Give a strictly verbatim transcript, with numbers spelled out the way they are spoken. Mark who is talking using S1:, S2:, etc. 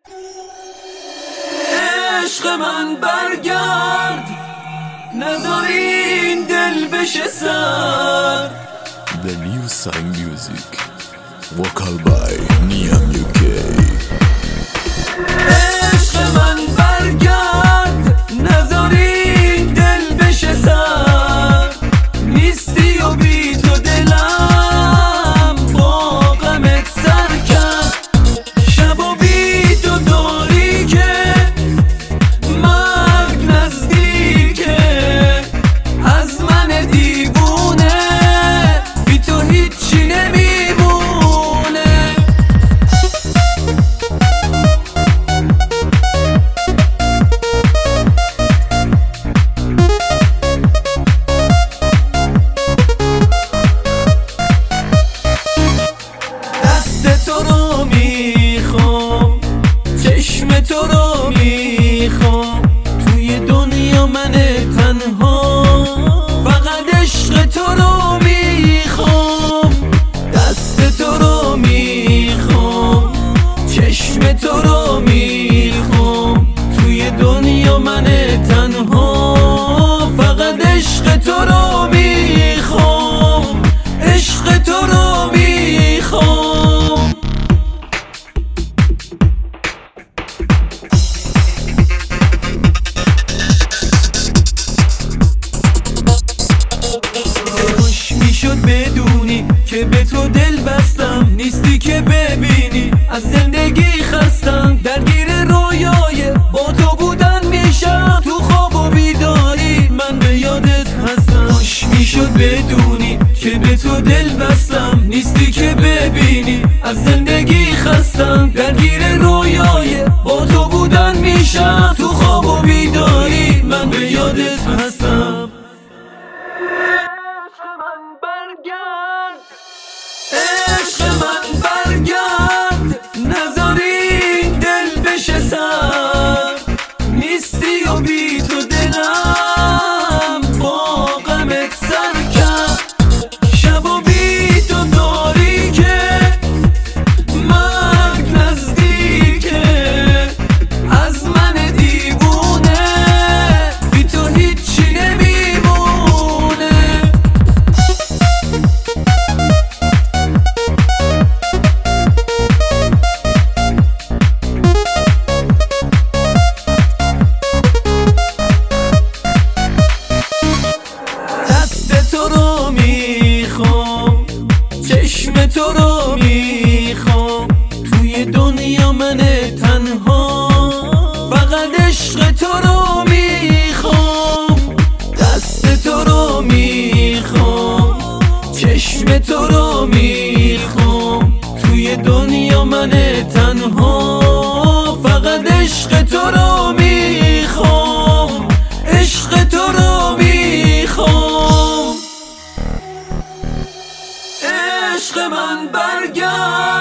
S1: عشق من برگرد، نذار این دل بشه سر.
S2: The new song music vocal by Niam یو کی.
S1: عشق من برگرد، نذار این دل بشه سر. نیستی و بی تو دلم با غمت سر کرد. شب و بی تو تاریکه، مرگ نزدیکه. از من دیوونه بی تو هیچی نمیمونه. دست تو رو میخوام، چشم تو رو میخوام. توی دنیا من تنها فقط عشق تو رو میخوام. دست تو رو میخوام، چشم تو رو میخوام. توی دنیا من تنها فقط عشق تو رو میخوام. عشق تو رو میخوام. خوش میشد بدونی که به تو دل بستم. نیستی که ببینی از زندگی خستم. درگیر رویای با تو بودن میشم. تو خواب و بیداری من به یادت هستم. خوش میشد بدونی که به تو دل بستم. نیستی که ببینی از زندگی خستم. درگیر رویای با تو بودن میشم. تو خواب و بیداری من به یادت هستم. عشق من برگرد، عشق من برگرد، نذار این دل بشه سر. نیستی و بی تو دلم با غمت سر کرد. شب و بی تو تاریکه، مرگ نزدیکه. از من دیوونه بی تو هیچی نمیمونه. دست تو رو میخوام، چشم تو رو میخوام. توی دنیا من تنها فقط عشق تو رو میخوام. دست تو رو میخوام، چشم تو رو میخوام. توی دنیا من تنها فقط عشق تو رو میخوام. عشق تو رو میخوام. عشق من برگرد.